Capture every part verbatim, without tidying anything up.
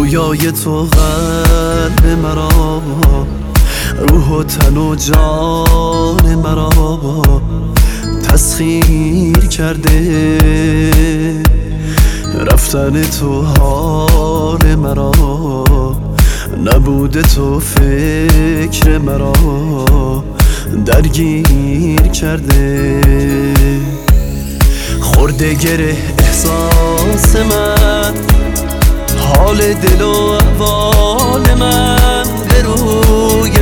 رویای تو قلب مرا، روح و تن و جان مرا تسخیر کرده. رفتن تو حال مرا، نبود تو فکر مرا درگیر کرده. خورده گره احساس من، حال دل و احوال من به روی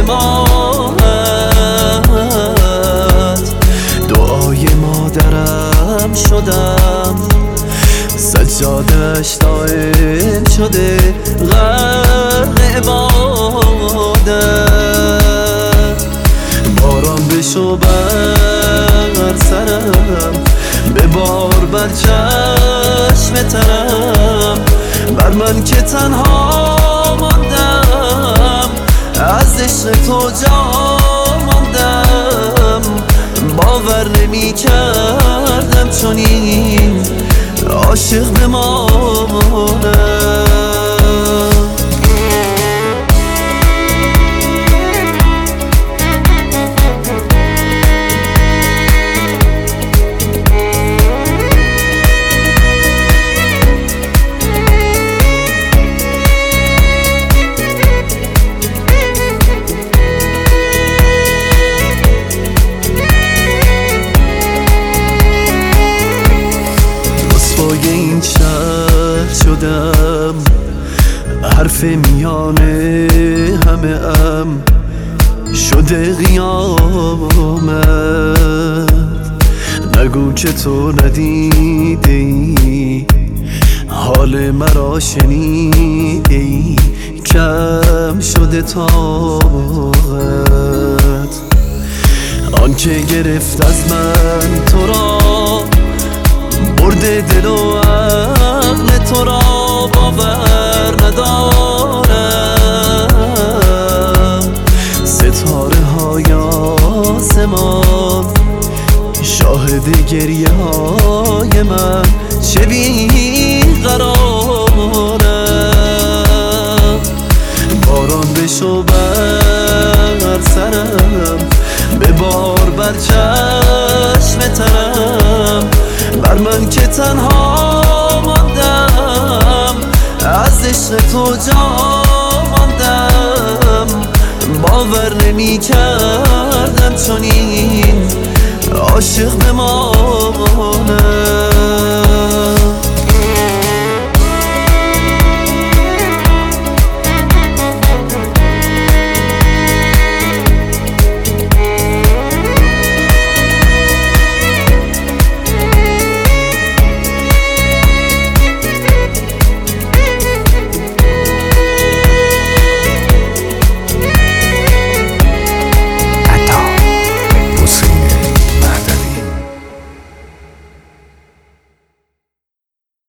ماهت. دعای مادرم شدم، سجادش دائم شده غرق عبادت. باران بشو بر سرم، ببار بر چشم ترم، بر من که تنها ماندم، از عشق تو جا ماندم. باور نمی کردم چنین عاشق بمانم. رسوای این شهر شدم، حرف میانه همه ام شده قیامت. نگو که تو ندیده ای، حال مرا شنیده ای، کم شده طاقت. آن که گرفت از من تو را، برده دل و عقل تو را باور ندارم. ستاره های آسمان شاهد گریه های من چه بیقرارم. باران بشو بر سرم، ببار بر چشم ترم، بر من که تنها ماندم، از عشق تو جا ماندم. باور نمی کردم چنین عاشق بمانم.